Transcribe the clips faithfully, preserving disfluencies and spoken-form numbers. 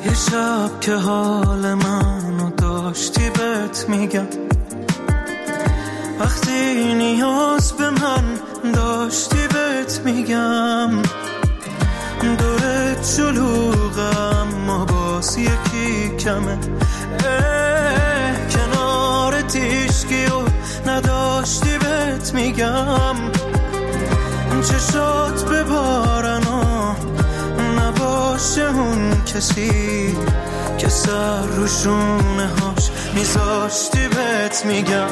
یه شب که حال منو داشتی بهت میگم، وقتی نیاز به من داشتی بهت میگم، دورت شلوغم ما باز یکی کمه، کنار تیشکی و نداشتی بهت میگم، چشات ببارن و نباشه اون کسی که سر رو شونه هاش میذاشتی بهت میگم،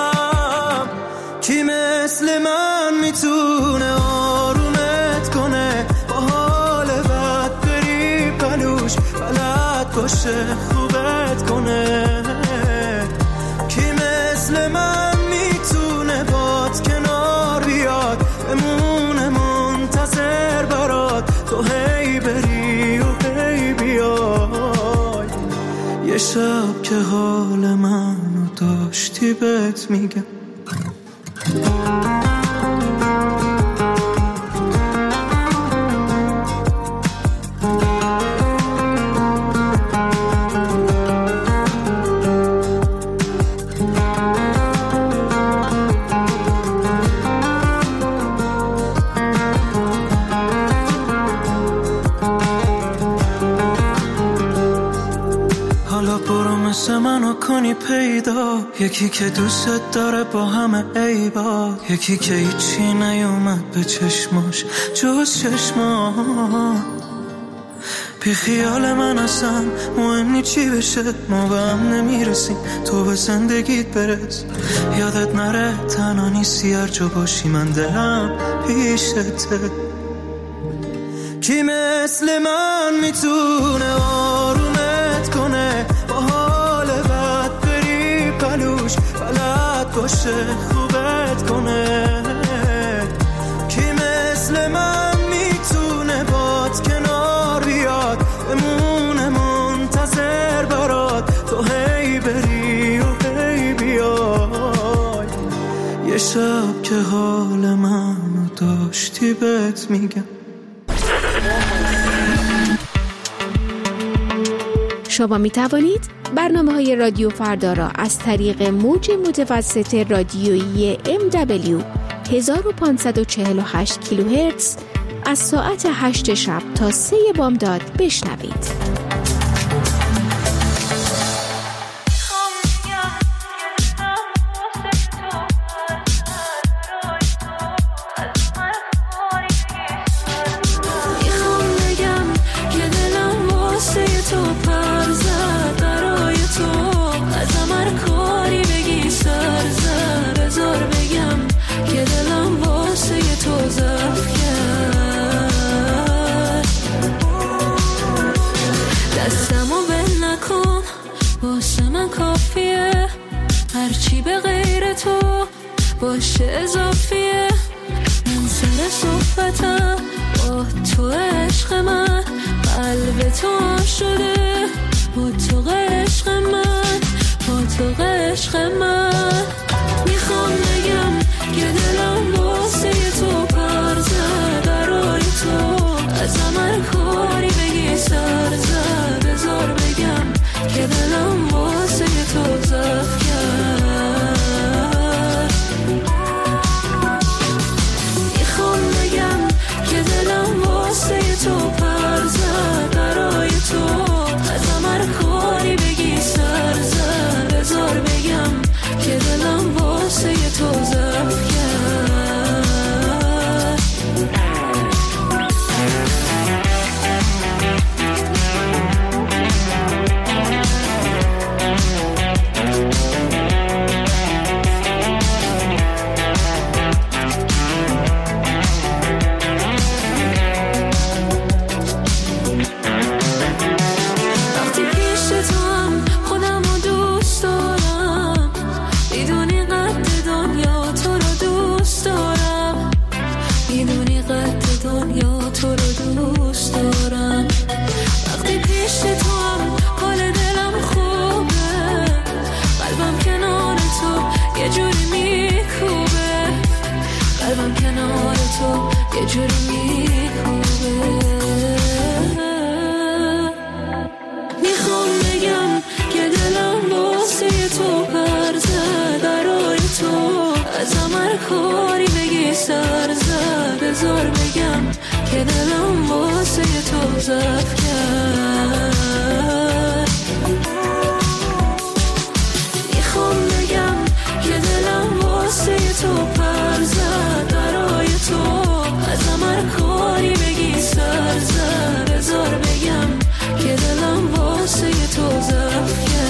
کی مثل من میتونه آرومت کنه، با حال بد بری پلوش بلد باشه خوبت کنه، کی مثل من میتونه باد کنار بیاد بمونه منتظر برات، تو هی بری و هی بیای، یه شب که حال منو داشتی بهت میگم. کنی پیدا یکی که دوست داره با همه عیبا، یکی که هیچی نیومد به چشماش جز چشما، بی خیال من اصلا مهم نی چی بشه، ما به هم نمیرسیم تو به زندگیت برس، یادت نره تنها نیستی هر جا باشی من دلم پیشته، کی مثل من میتونه آرومت کنه، با حال بد بری پلوش بلد باشه خوبت کنه، کی مثل من میتونه باد کنار بیاد بمونه منتظر برات، تو هی بری و هی بیای، یه شب که حال منو داشتی بهت میگم. شما می توانید برنامه های رادیو فردا را از طریق موج متوسط رادیویی ام دبلیو هزار و پانصد و چهل و هشت کیلوهرتز از ساعت هشت شب تا سه بامداد بشنوید. باشه اضافیه من سر صحبتم با تو عشق من، قلب تو هم شده با تو عشق من، با تو عشق من، میخوام بگم که دلم واسه تو پر زد، برای تو از هر کاری بگی سر زد، بذار بگم که دلم واسه تو زد کرد، دلم واسه تو پر زد، برای تو از هر کاری بگی سر زد، بذار بگم که دلم واسه تو زد کرد. کاری بگی سر زد بذار بگم که دلم واسه تو ضعف کرد. میخوام بگم که دلم واسه تو پر زد برای تو ازم هر کاری بگی سر زد بذار بگم که دلم واسه تو ضعف کرد.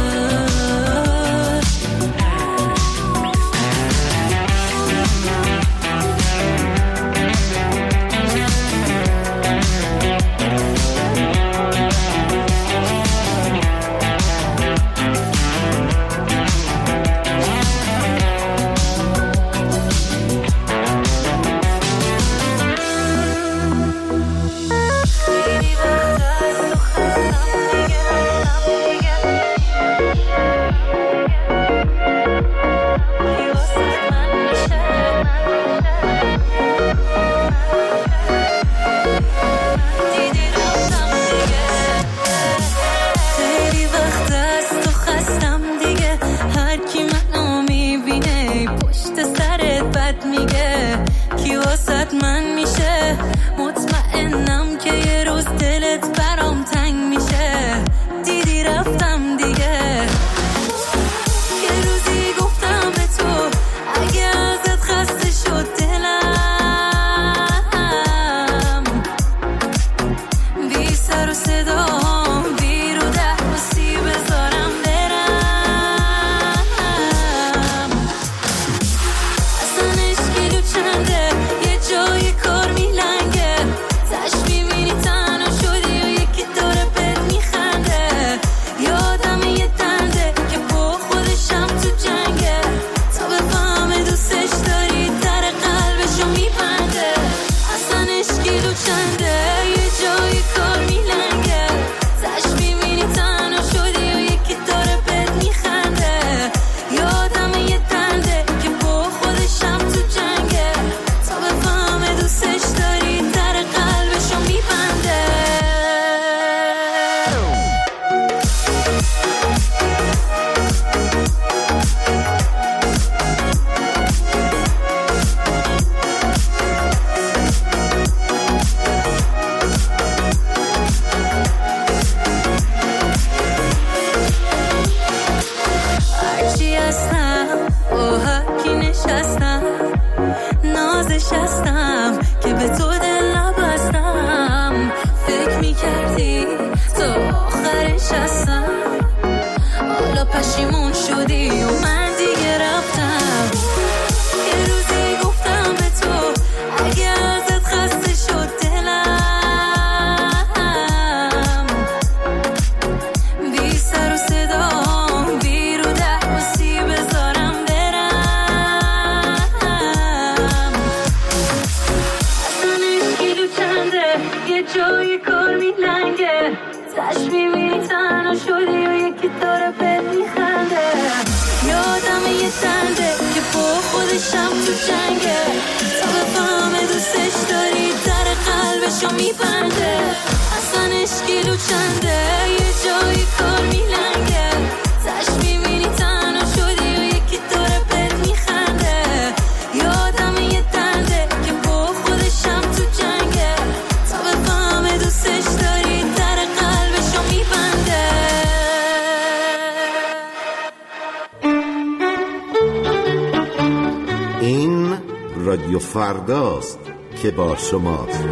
رادیو فرداست که با شماست.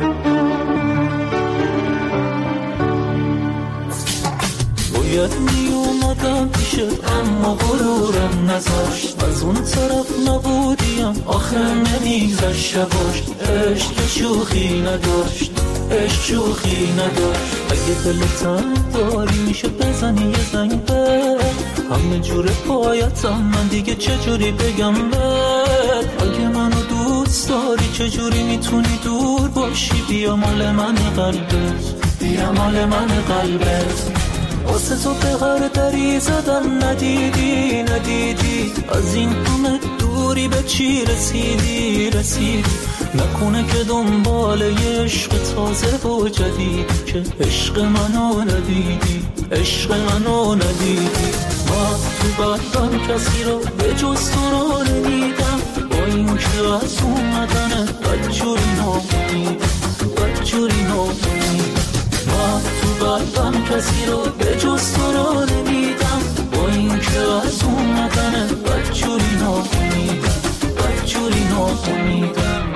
باید می اومدم پیشت اما غرورم نذاشت، از اون طرف نبودیم آخر نمیگذشت شباش. عشق شوخی نداشت، عشق شوخی نداشت. اگه دلتم داری میشه بزنی یه زنگ به همه جور پایتم، من دیگه چجوری بگم بهت؟ اگه منو دوست داری چجوری میتونی دور باشی؟ بیا مال من قلبت، بیا مال من قلبت. واسه تو به هر دری زدم ندیدی ندیدی، از این همه دوری به چی رسیدی رسیدی؟ نکنه که دنبال یه عشق تازه و جدید که عشق منو ندیدی، عشق منو ندیدی. من تو قلبم کسی رو به جز تو رو نمیدم، با این که از اومدن بدجوری نامیدم بدجوری نامیدم من تو قلبم کسی رو به جز تو رو نمیدم با این که از اومدن بدجوری نامیدم بدجوری نامیدم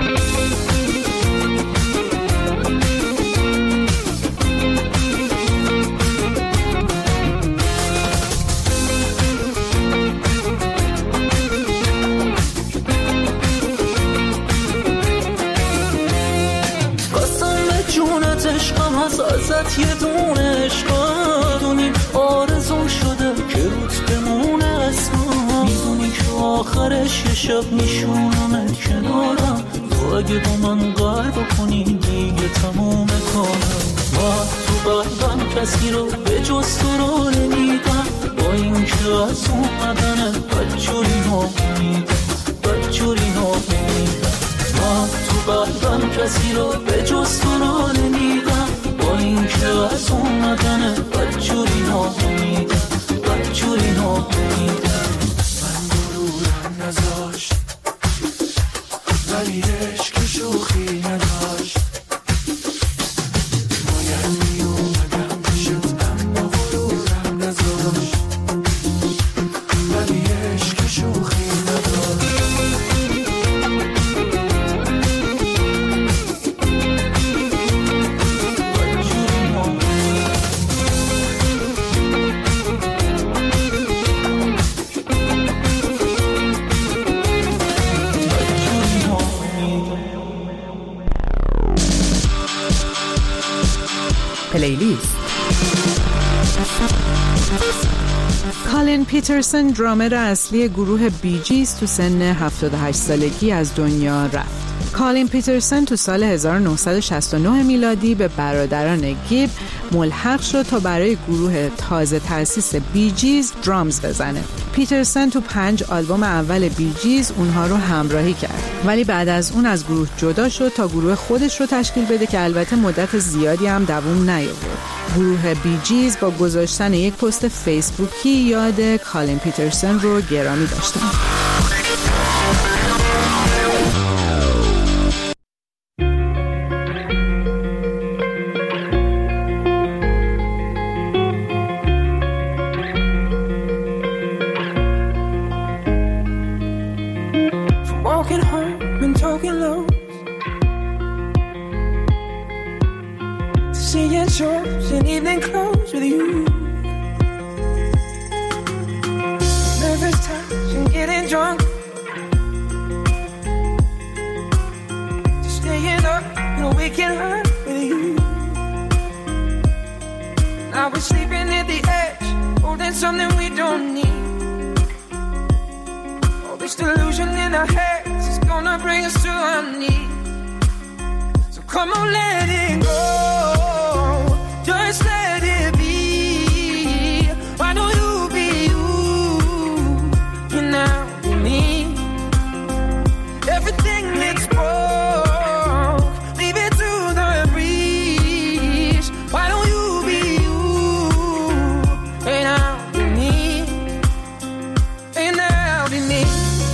عشقم از ازت یه دونه عشقا دونی آرزون شده که روت بمونه اسما میدونی که آخرش یه شب میشونم کنارم تو اگه با من قرار کنی دیگه تموم کارم من تو قلبم کسی رو به جز تو رو نمیدم با این که از اومدن بدجوری نامیدم بدجوری نامیدم من تو قلبم کسی رو به جز تو رو نمیدم با این که از اومدن بدجوری نامیدم بدجوری نامیدم من غرورم نذاشت ولی عشق شوخی نداشت باید می اومدم پیشت اما غرورم نذاشت ولی عشق شوخی نداشت پلیلیست. کالین پیترسن درامر اصلی گروه بی جیز تو سن هفتاد و هشت سالگی از دنیا رفت. کالین پیترسن تو سال هزار و نهصد و شصت و نه میلادی به برادران گیب ملحق شد تا برای گروه تازه تأسیس بی جیز درامز بزنه. پیترسن تو پنج آلبوم اول بی جیز اونها رو همراهی کرد، ولی بعد از اون از گروه جدا شد تا گروه خودش رو تشکیل بده که البته مدت زیادی هم دوام نیاورد. گروه بی جیز با گذاشتن یک پست فیسبوکی یاد کالین پیترسن رو گرامی داشتن. Seeing shows and evening clothes with you. Nervous touch and getting drunk. Just staying up and waking up with you. Now we're sleeping at the edge, holding something we don't need. All this delusion in our heads is gonna bring us to our knees. So come on, let it go. Just let it be. Why don't you be you? You're now with me. Everything that's broke, leave it to the breeze. Why don't you be you? Ain't out with me. Ain't out with me.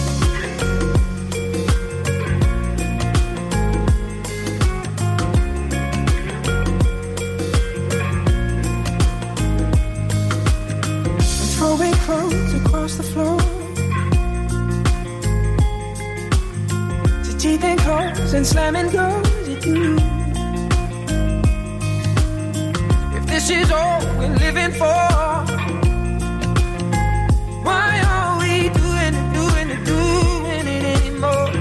Across the floor to teeth and claws and slamming doors at you. If this is all we're living for, why are we doing it, doing it, doing it anymore?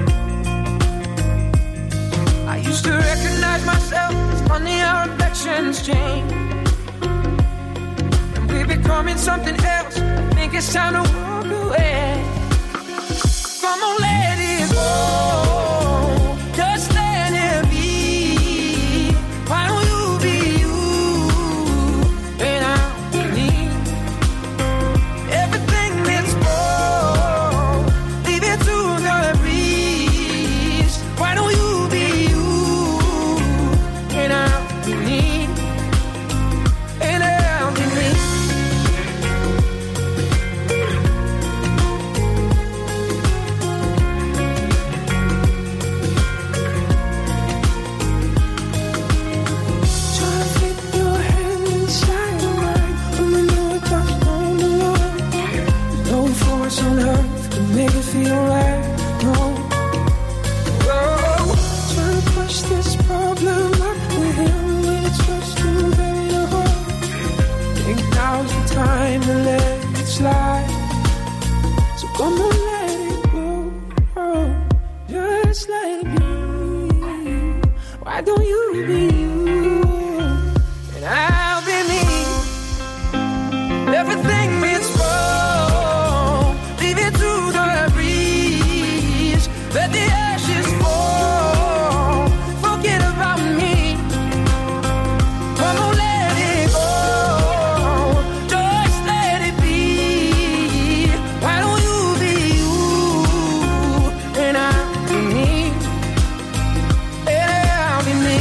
I used to recognize myself. It's funny how reflections change. Becoming something else. I think it's time to walk away. Come on, let it go. Just let it be. Why don't you be you? And I'm me. Everything that's broke, leave it to the breeze. Why don't you be you? And I'm me. And I'm me. trying to let it slide. So come on, let it go. Oh, just let it be. Why don't you be you? And I'll be me. Everything means wrong. Leave it to the breeze. Let the ashes fall. Forget about me. Come on, let it go. Just let it be. Why don't you be you? And I'll be me. Yeah, I'll be me.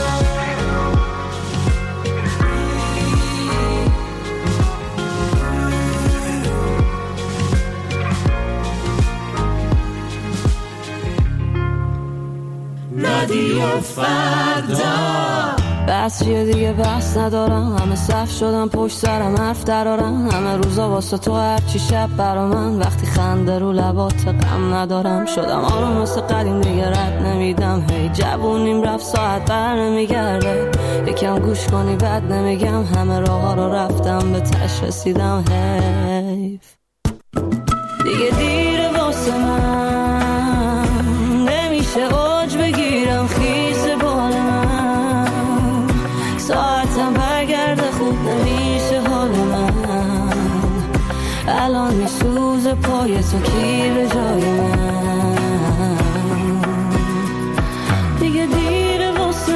رادیو فردا بس چیه دیگه بس ندارم، همه صف شدم پشت سرم حرف درارم، همه روزا واسه تو هرچی شب برا من، وقتی خنده رو لبات غم ندارم، شدم آروم مثل قدیم دیگه رد نمیدم، هی جوونیم رفت ساعت بر نمیگرده، یکم گوش کنی بد نمیگم، همه راه ها رو رفتم به تش رسیدم، حیف دیگه دیره واسه من، نمیشه اوج بگیرم خیس بال من، ساعتم برگرده خوب نمیشه حال من، الان میسوزه پای تو کی به جای من، دیگه دیره واسه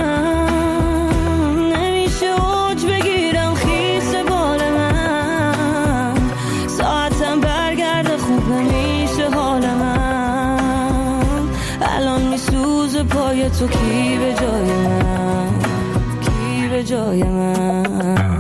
من، نمیشه اوج بگیرم خیس بال من، ساعتم برگرده خوب نمیشه حال من، الان میسوزه پای تو کی به جای من، کی به جای من.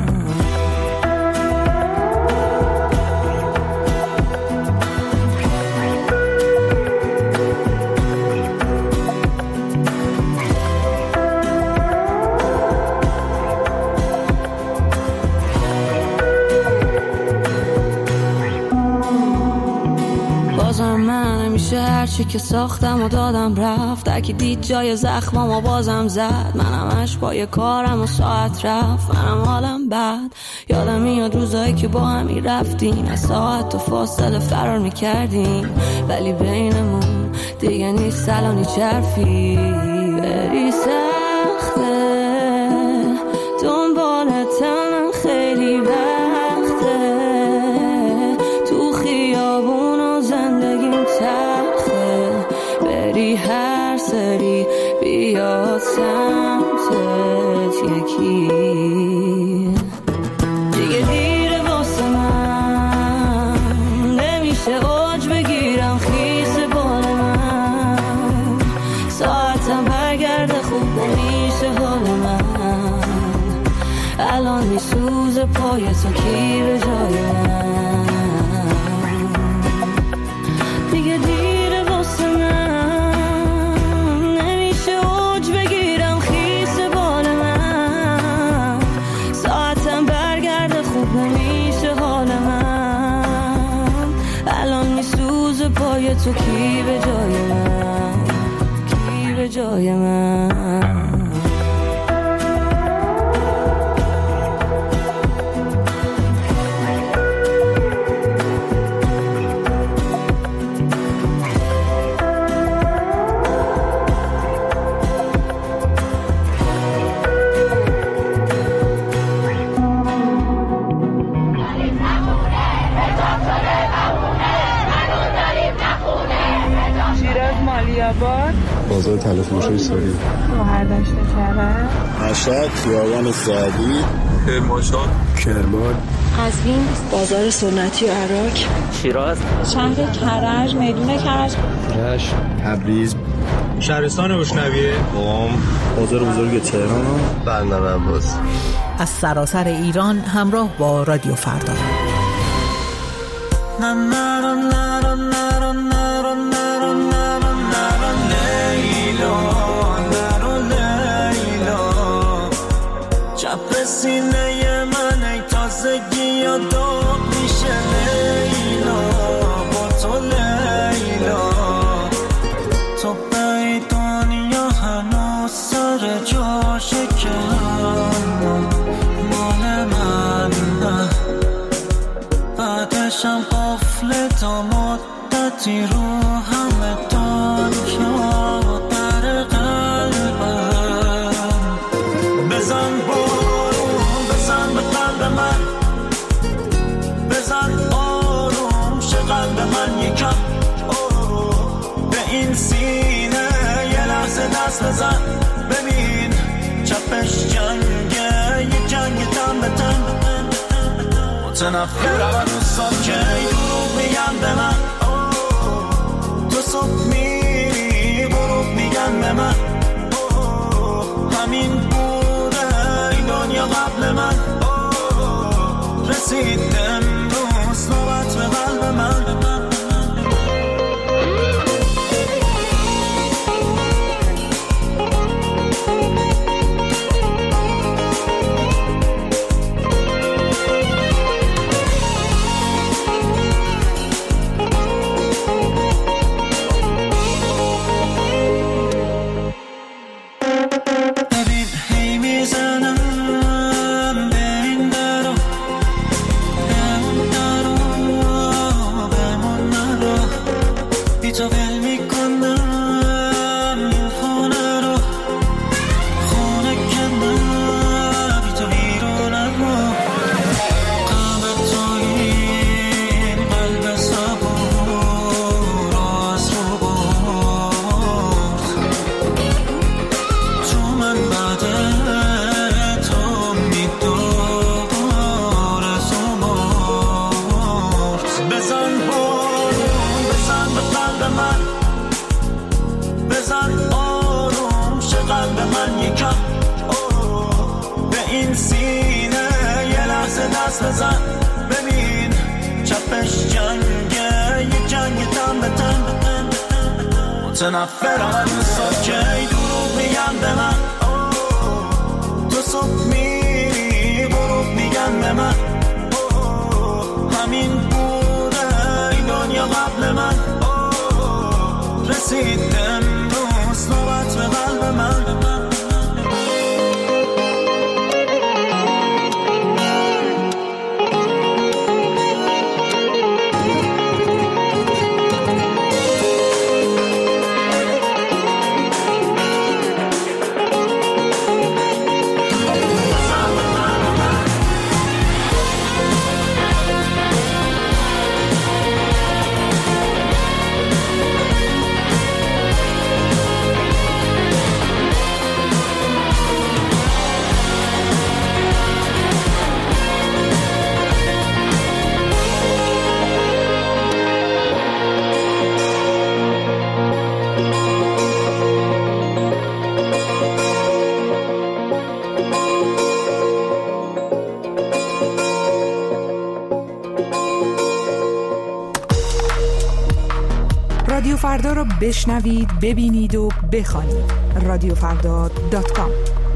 هرچی که ساختم و دادم رفت، اگه دید جای زخمم و بازم زد، منم اش پای کارم و ساعت رفت، منم حالم بد، یادم میاد روزایی که با همی رفتیم، از ساعت و فاصله فرار میکردیم، ولی بینمون دیگه نیست الانی چرفی، بری سخته دنبالتم خیلی وقته، تو خیابون و زندگیم تلخه، بری هر سری بیاد سمتت یکی، دیگه دیره واسه من، نمیشه اوج بگیرم خیس بال من، ساعتم برگرده خوب نمیشه حال من، الان میسوزه پای تو کی به جای من، دیگه دیره واسه من، نمیشه اوج بگیرم خیس بال من، ساعتم برگرده خوب نمیشه حال من، الان میسوزه پای تو کی به جای من، کی به جای من. بازار تلفروشی ساری مهردشت کرد مشهد خیابان سعدی کرمانشاه کرمان قزوین بازار سنتی عراق شیراز شهر کرج میدون کرج رشت تبریز شهرستان روشنویه قم بازار بزرگ تهران بندر عباس. از سراسر ایران همراه با رادیو فردا. سینه من ای تازگی یا داغ میشه لیلا، با تو لیلا، تو بیدانی یا هنوز سر جاشه که مال من رفتی رو همه دنیا در قلبم. بزن بارون بزن به قلب من، بزن آروم شه قلب من یکم، به این سینه یه لحظه دست بزن، ببین چپش جنگه، یه جنگ تن به تن. متنفرم از دوستان که دروغ میگن به من، تو صبح میری غروب میگن به من، همین بوده این دنیا قبل من. رسید امروز نوبت به قلب من. بزن ببین چپش جنگه، یه جنگ تن به تن. متنفرم از دوستان که دروغ میگن به من، تو صبح میری غروب میگن به من، همین بوده این دنیا قبل من. رسید امروز نوبت به قلب من. رادیو فردا رو بشنوید، ببینید و بخوانید. رادیو فردا دات کام.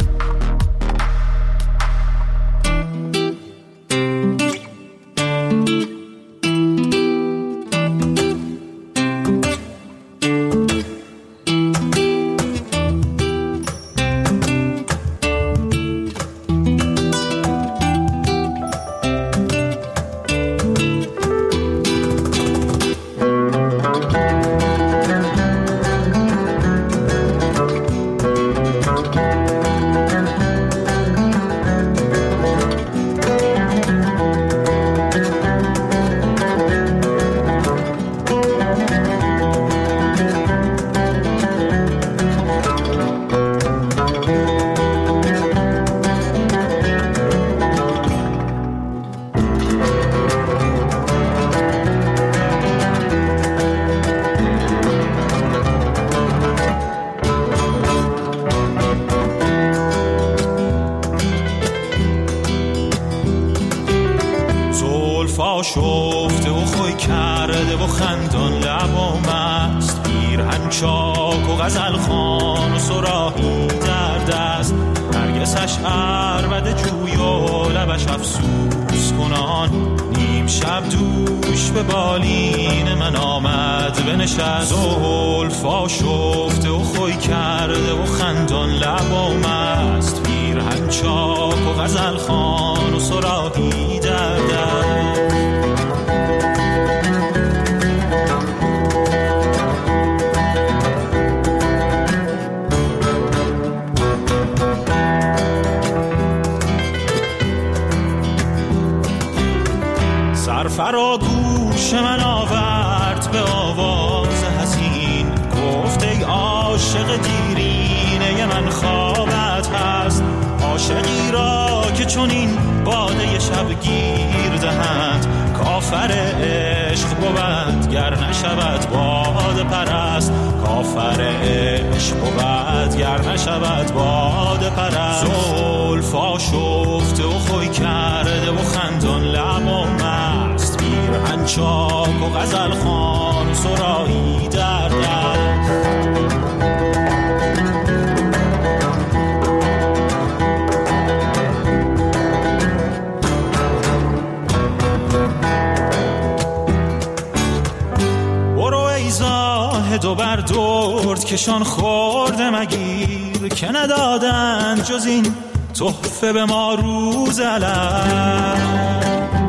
شفته و خوی کرده و خندان لبام است، پیرهن چاک و غزل خان و صراحی در دست، نرگسش عربد جوی و لبش افسوس کنان، نیم شب دوش به بالین من آمد بنشست، زلفا شفته و خوی کرده و خندان لبام است، پیرهن چاک و غزل خان و صراحی در دست. فرا گوش من آورد به آواز حزین، گفت ای عاشق دیرینه من خوابت هست، عاشقی را که چون این باده شب گیر دهد، کافر عشق بود گر نشود باد پرست، کافر عشق بود گر نشود باد پرست. زلفا شفته و خوی کرده و خندان لب و مست، پیرهن چاک و غزل خوان و سرایی در دست. دو بر درد کشان خورده مگیر، که ندادن جز این تحفه به ما روز الست.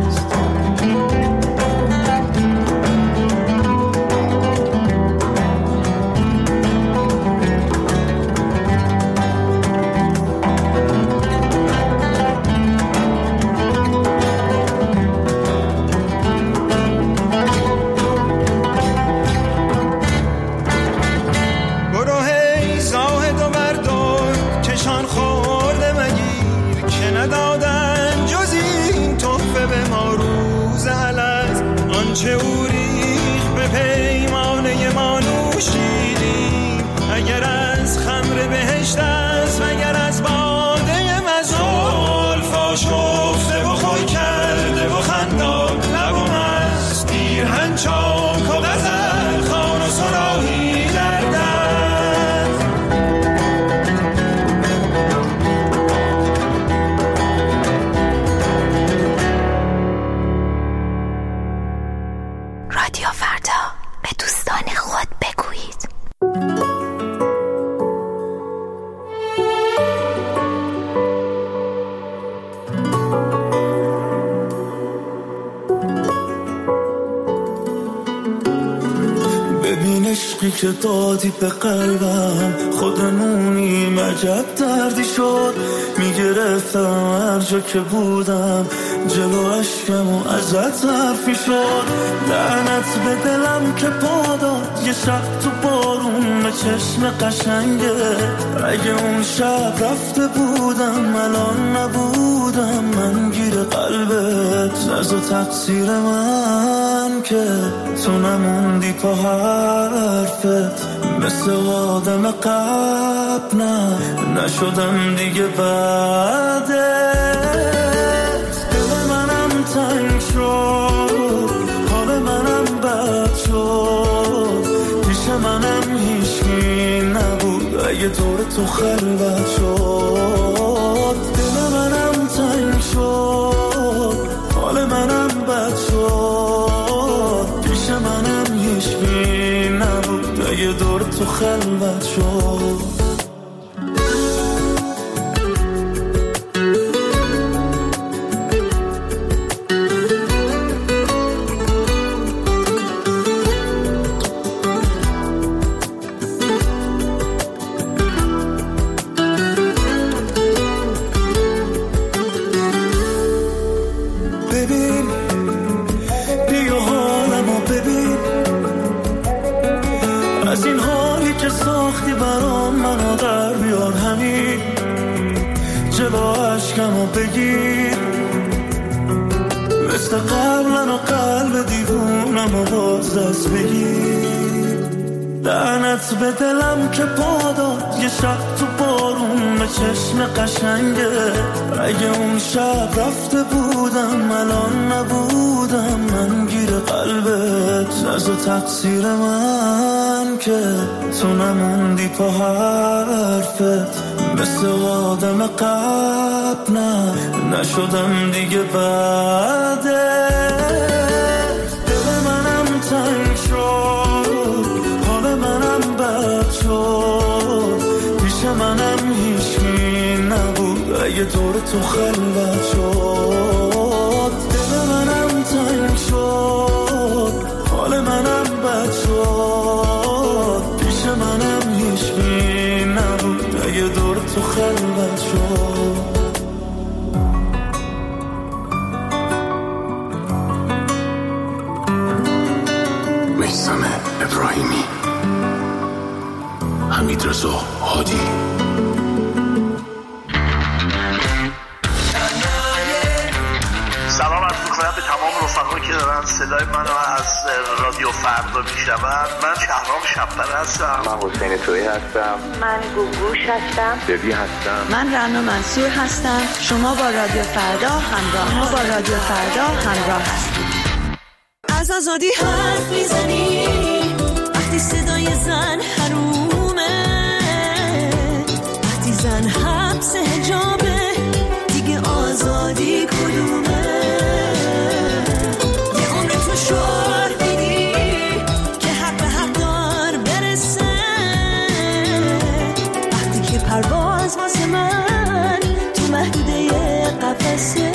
چه او ریخ به پیمانه ما نوشیدیم، اگر از خمر بهشت است وگر از باده مزول، فاش گفته و خوی کرده و خندان لب و مست، پیرهن چاک و غزل خوان و سراهی در دست. رادیو فردا، به دوستان خود بگویید. ببین عشقی که دادی به قلبم، خودمونیم عجب دردی شد، میگرفتم هر جا که بودم جلو عشقم و ازت حرفی شد. لعنت به دلم که پاداد یه شب تو بارون به چشم قشنگه، اگه اون شب رفته بودم الان نبودم من گیر قلبت. از و تقصیر من که تو نموندی پا حرفت، مثل آدم قبل نه نشدم دیگه بعدت. دل منم تنگ شد، حال منم بد شد، پیش منم هیچکی نبود اگه دور تو خلوت شد. دل منم تنگ شد، حال منم بد شد، پیش منم هیچکی نبود اگه دور تو خلوت شد. بگیر مثل قبلن و قلب دیوونم و باز دست بگیر. لعنت به دلم که پاداد یه شب تو بارون به چشم قشنگه، اگه اون شب رفته بودم الان نبودم من گیر قلبت. از و تقصیر من که تو نموندی پا حرفت، مثل آدم قبل نه نشدم دیگه بعدت. دل منم تنگ شد، حال منم بد شد، پیش منم هیچکی نبود اگه دور تو خلوت شد. دل منم تنگ شد، حال منم بد شد، پیش منم هیچکی نبود اگه دور تو خلوت شد. اعظم ابراهیمی. حمیدرضا هادی. سلام عرض می‌کنم به تمام رفقایی که دارن صدای منو از رادیو فردا میشنون. من شهرام شب‌پره هستم. من حسین تویی هستم. من گوگوش هستم. ببی هستم. من رنا منصور هستم. شما با رادیو فردا همراه ما با رادیو فردا همراه هستید. از آزادی حرف میزنی وقتی صدای زن حرومه، وقتی زن حبس حجابه دیگه آزادی کدومه؟ یه عمر تو شعار میدی که حق به حق دار برسه، وقتی که پرواز واسه من تو محدوده قفسه.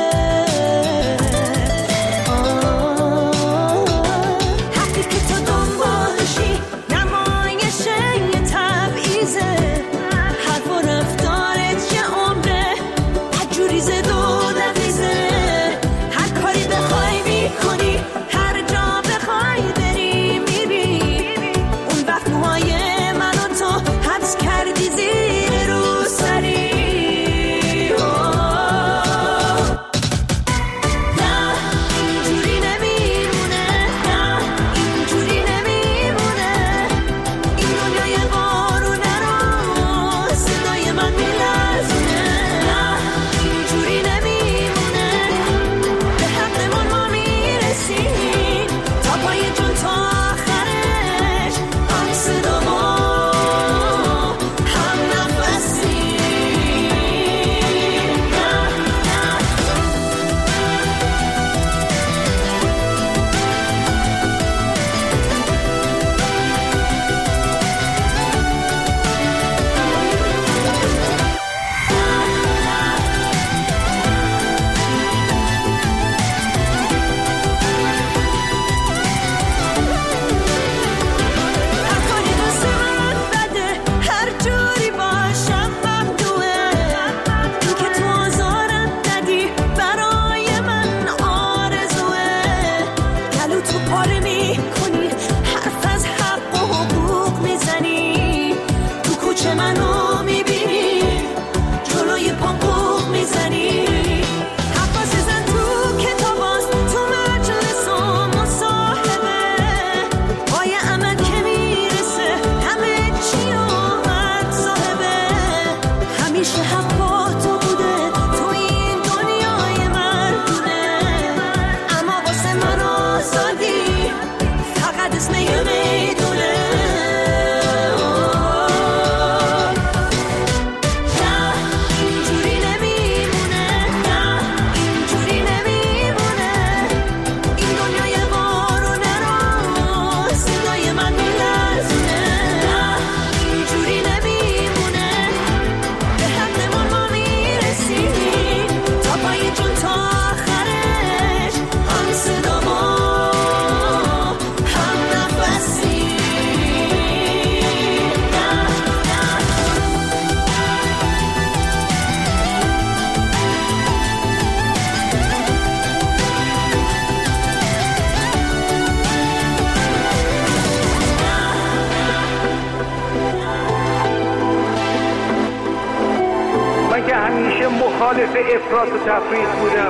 مخالف افراط و تفریط بودم.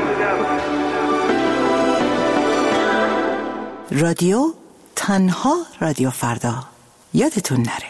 رادیو تنها رادیو فردا، یادتون نره.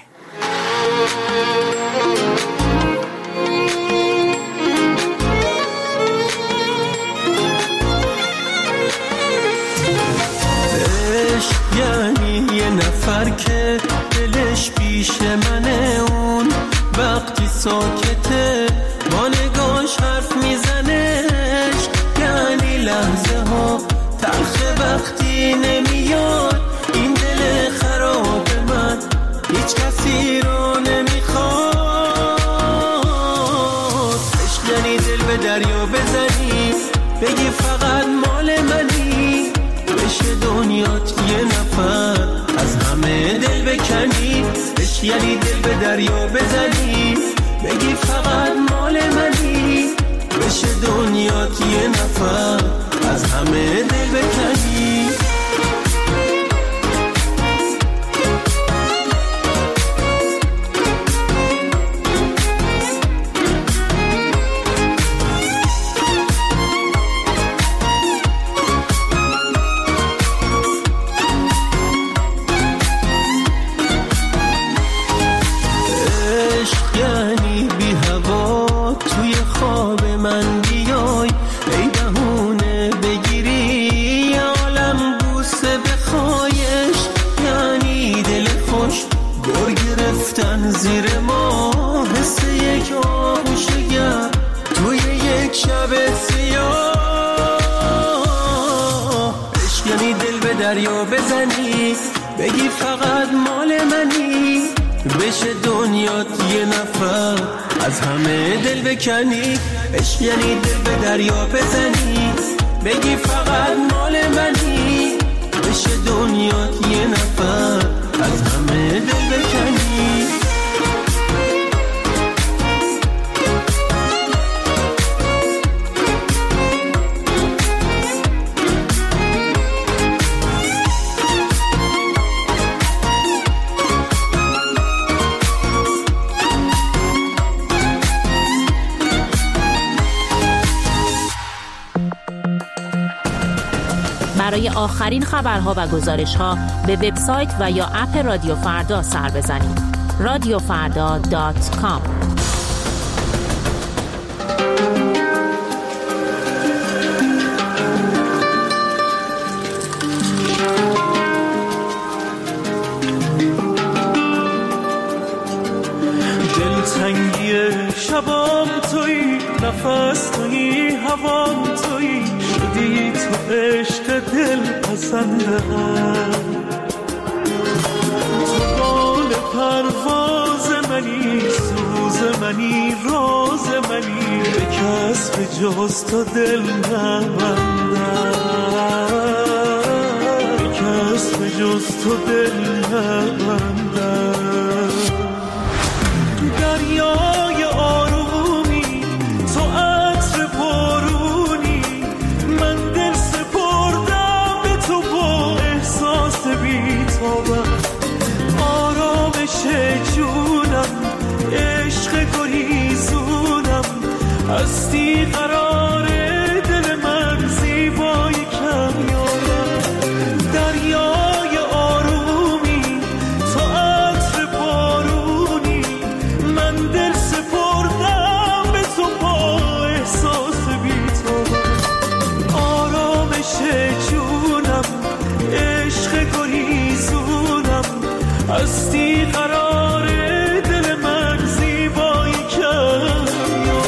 عشق یعنی یه نفر که دلش پیش منه، اون وقتی ساکته با نگاش حرف میزنش، یعنی لحظه ها تلخ وقتی نمیاد این دل خراب من هیچ کسی رو نمیخواد. عشق یعنی دل به دریا بزنی بگی فقط مال منی، بشه دنیات یه نفر از همه دل بکنی. عشق یعنی دل به دریا بزنی بگی فقط مال منی، بشه دنیات یه نفر از همه دل بکنی. دریا بزنی، بگی فقط مال منی، بشه دنیات یه نفر از همه دل بکنی. عشق یعنی دل به دریا بزنی، بگی فقط مال منی، بشه دنیات یه نفر از همه دل بکنی. برای آخرین خبرها و گزارش‌ها به وبسایت و یا اپ رادیو فردا سر بزنید. رادیو فردا دات کام. دلتنگی شبام تویی، نفس تویی، هوام تویی، شدی تو عشق دل پسندم. تو بال پرواز منی، سوز منی، راز منی، به کس به جز تو دل نبندم، به کس به جز تو دل نبندم. دریای آرومی، تو عطر بارونی، من دل سپردم به تو با احساس بی‌تابم. آرامش جونم، عشق گریزونم، هستی قرار دل من، زیبای کمیابم. دریای آرومی، تو عطر بارونی، من دل سپردم به تو با احساس بی‌تابم. آرامش جونم، عشق گریزونم، هستی قرار دل من، زیبای کمیابم.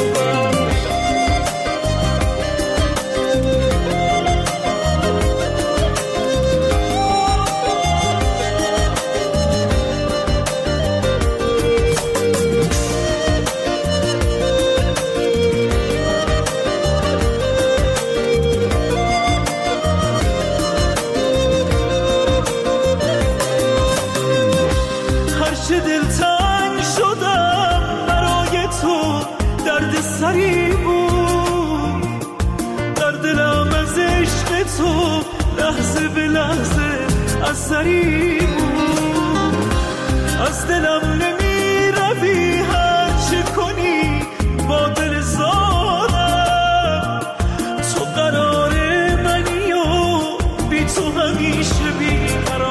هرچه دلتنگ شدم برای تو، درد سری بود در دلم، از عشق تو لحظه به لحظه اثری بود. از دلم نمی روی، هر چه کنی با دل زادم. تو قرار منی و بی تو همیشه بی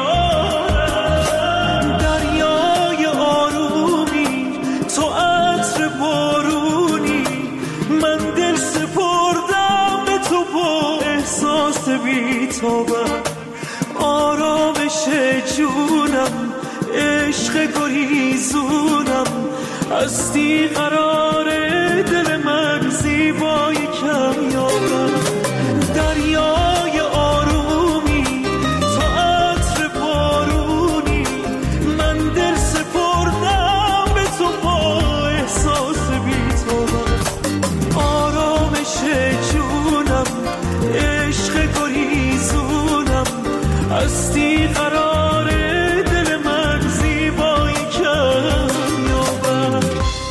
قرارم. دریای آرومی، تو عطر بارونی، من دل سپردم به تو با احساس بی‌تابم. آرامش جونم، عشق گریزونم، هستی قرار دل من، زیبای کمیابم. دریای آرومی، تو عطر بارونی، من دل سپردم به تو با احساس بی‌تابم. آرامش جونم، عشق گریزونم، هستی قرار دل من، زیبای کمیابم.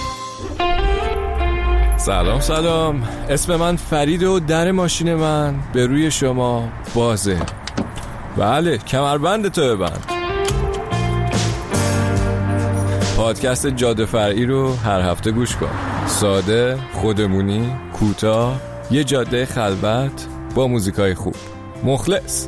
سلام سلام، اسم من فرید و در ماشین من به روی شما بازه. بله، کمربند تو ببند. پادکست جاده فرعی رو هر هفته گوش کن. ساده، خودمونی، کوتاه، یه جاده خلوت با موزیکای خوب. مخلص.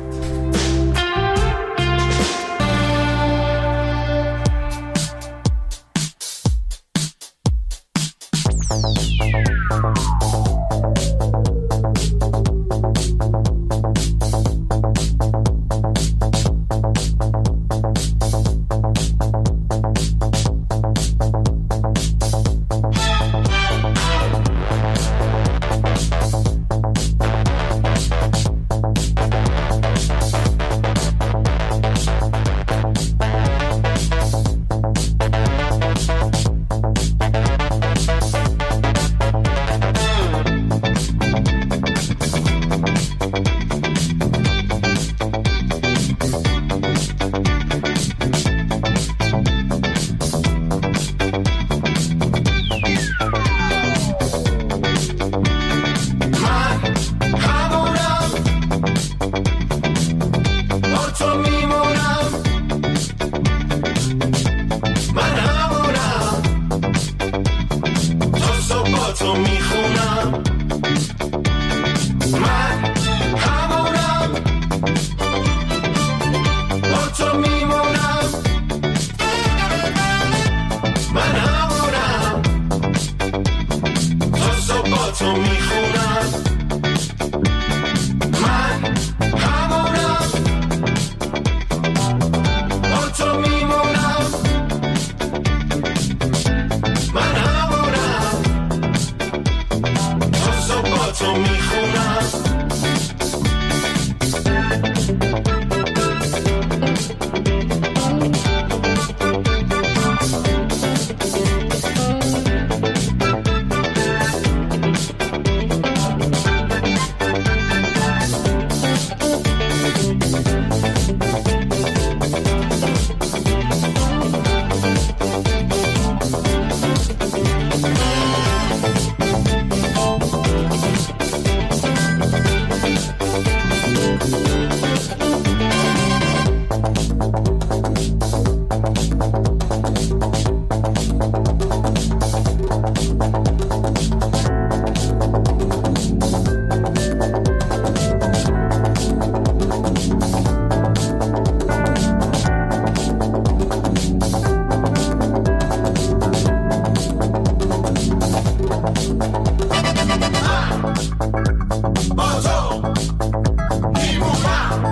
میمونم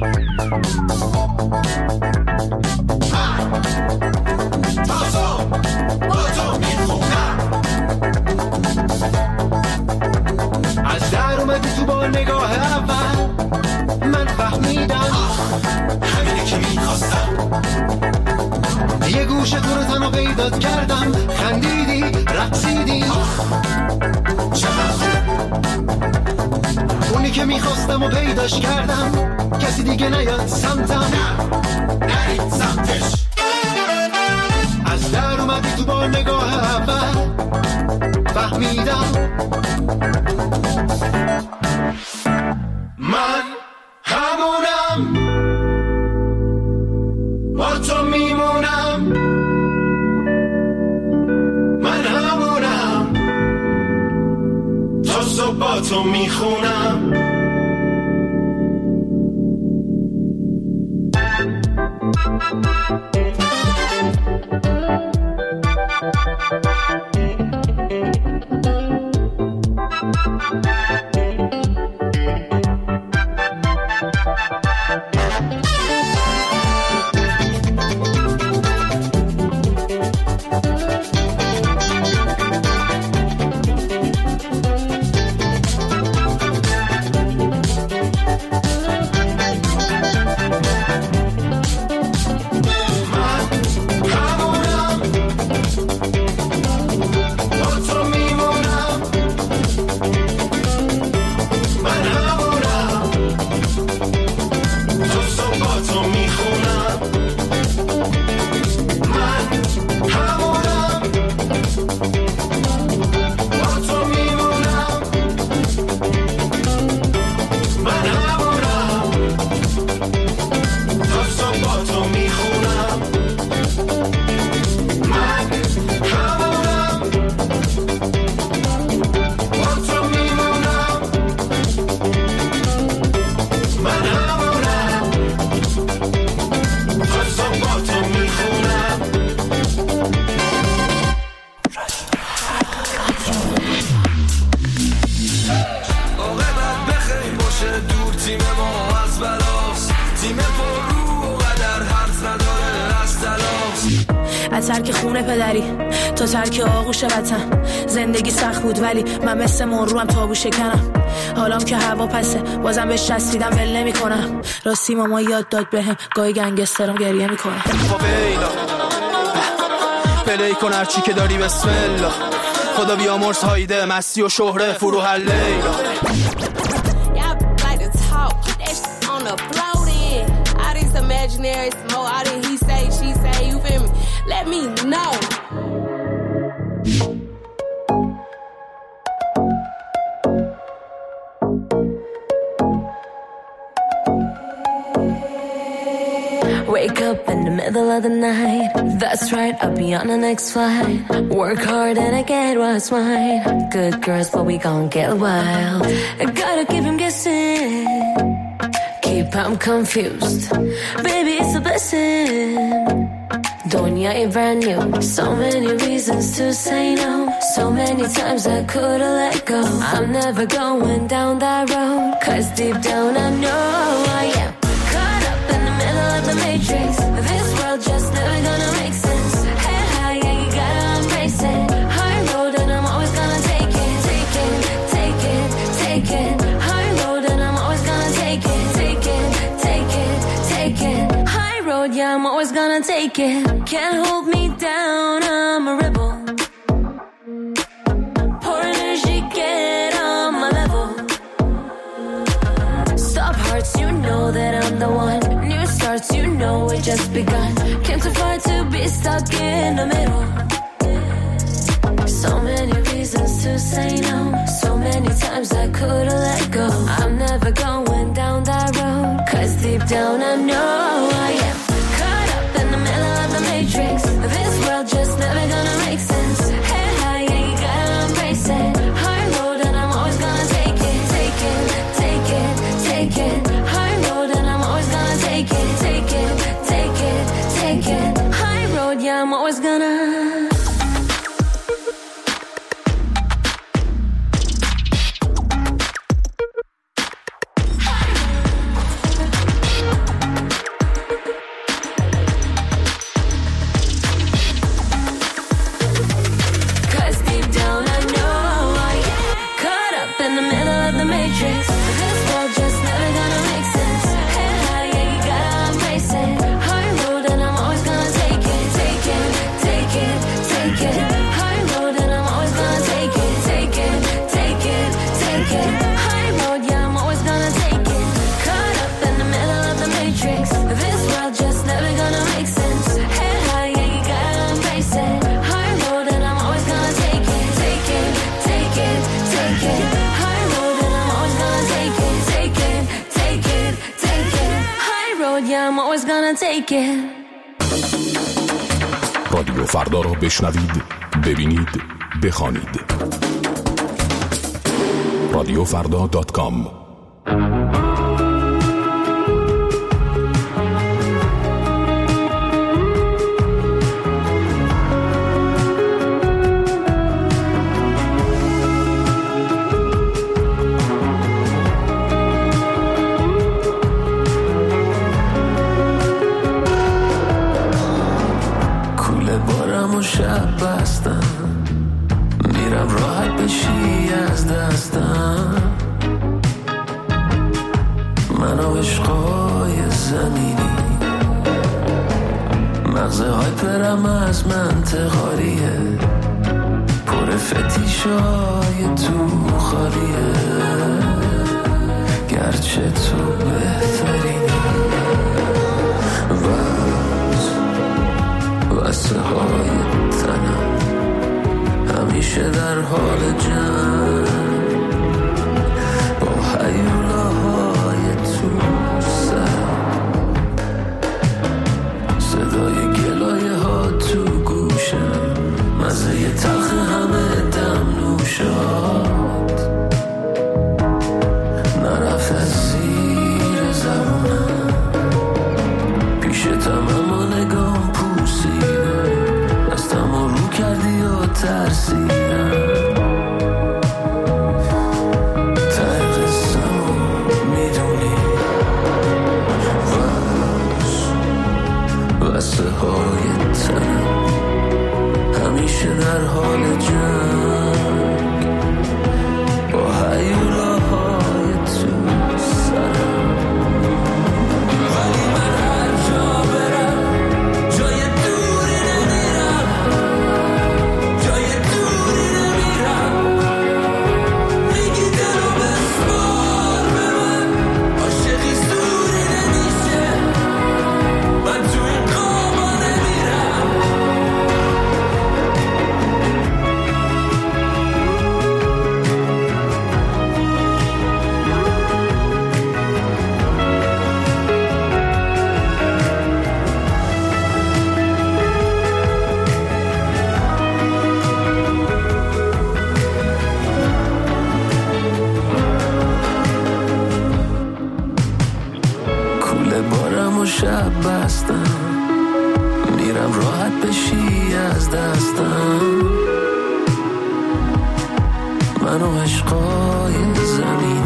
تازه با تو میخونم از در اومدی تو با نگاه اول من فهمیدم همینه که میخواستم یه گوشه تو رو تنها پیدات کردم خندیدی رقصیدی چقدر اونی که میخواستم و پیداش کردم کسی دیگه نیاد سمتم نه نرید سمتش از در اومدی تو با نگاه اول فهمیدم من همونم با تو میمونم من همونم تا صبح با تو میخونم ترک خونه پدری تا ترک آغوش وطن زندگی سخت بود ولی من مثل مرو هم تابو شکنم حالام که هوا پسه بازم بهش چسبیدم ول نمی کنم راستی ماما یاد داد بهم گاهی گنگسترم گریه میکنه فویلا پلی کن هرچی که داری بسم الله خدا بیامرز هایده مستی و شهره فرو هر لیلا imaginary smoke, all that he say, she say, you feel me? Let me know. Wake up in the middle of the night. That's right, I'll be on the next flight. Work hard and I get what's mine. Good girls, but we gon' get wild. I gotta keep him guessing. I'm confused, baby, it's a blessing. Dunya ain't brand new. So many reasons to say no. So many times I could've let go. I'm never going down that road. Cause deep down I know I am caught up in the middle of the matrix. This world just never gonna make sense. Hey, high, yeah, you gotta embrace it. High road and I'm always gonna take it. Take it, take it, take it. High road and I'm always gonna take it. Yeah, I'm always gonna take it. Can't hold me down, I'm a rebel. Pour energy, get on my level. Stop hearts, you know that I'm the one. New starts, you know it just begun. Came too far to be stuck in the middle. So many reasons to say no. So many times I could've let go. I'm never going down that road. Cause deep down I know I am matrix. This world just never gonna make sense. Hey, high, yeah, you gotta embrace it. High road and I'm always gonna take it. Take it, take it, take it. High road and I'm always gonna take it. Take it, take it, take it. High road, yeah, I'm always gonna. yeah, I'm always gonna take it. رادیو فردا را بشنوید، ببینید، بخوانید. رادیو فردا دات کام. شب بستم میرم راحت بشی از دستم من و عشقای زمینی مغزه های پرم از منطقاریه پر فتیشای تو خالیه گرچه تو بهترینی واسه های تنم همیشه در حال جنگ با هیولاهای تو سرم صدای گلایه ها تو گوشم مزه تلخ همه دم نوشات نرفت از زیر زبونم پیشتم اما نگام دستم رو کردی و ترسیدم ته قصم میدونی وز وسه های تنم همیشه در حال جنگ با هیولاهای تو سرم ولی من هر جا برم جای دوری نمیرم جای دوری نمیرم میگی دلو بسپار به من عاشقی سوری نمیشه من تو این قابا نمیرم کوله بارم و شب بستم میرم راحت بشی از دستم من و عشقای زمین